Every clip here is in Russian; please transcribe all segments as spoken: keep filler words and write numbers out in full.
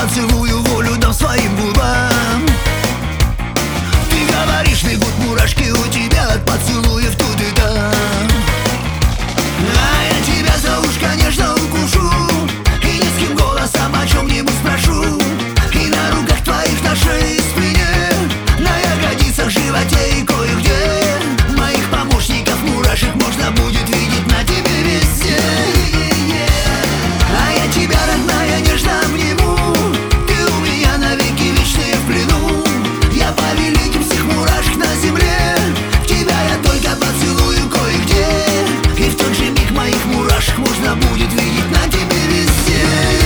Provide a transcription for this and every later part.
поцелую, волю дам своим губам. Ты говоришь, бегут мурашки у тебя от поцелуев тут и там. А я тебя за ушко нежно укушу и низким голосом о чем-нибудь спрошу. И на руках твоих, на шее и спине, на ягодицах, животе и кое-где моих помощников мурашек можно будет видеть на тебе везде. А я тебя, родная, нежно обниму. Ты у меня навеки вечные в плену. Я повелитель всех мурашек на земле. В тебя я только поцелую кое-где, и в тот же миг моих мурашек можно будет видеть на тебе везде.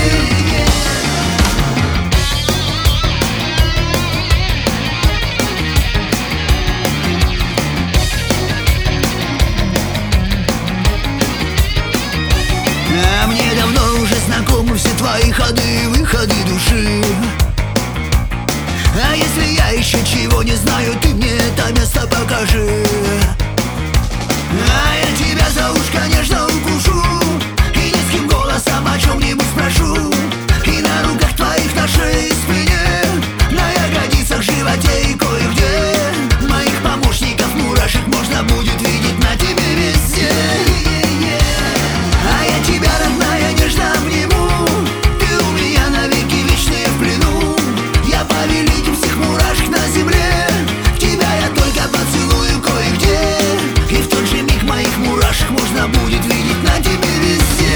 А мне давно уже знакомы все твои ходы и выходы души. А если я еще чего не знаю, ты мне это место покажи. А я тебя за ушко нежно укушу и низким голосом о чем-нибудь спрошу. И на руках твоих, на шее и спине, на ягодицах, животе и кое-где моих помощников мурашек можно будет видеть на тебе везде. А я тебя, родная, нежно обниму. Ты у меня навеки вечные в плену. Я повелитель всех мурашек на земле. В тебя я только поцелую кое-где, и в тот же миг моих мурашек можно будет видеть на тебе везде.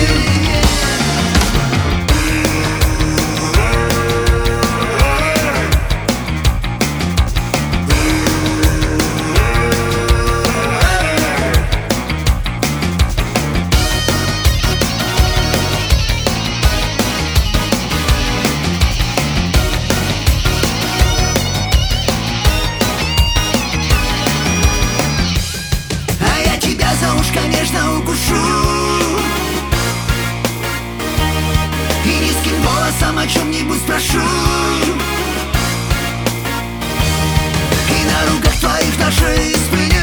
Конечно, укушу и низким голосом о чем-нибудь спрошу. И на руках твоих, на шее и спине,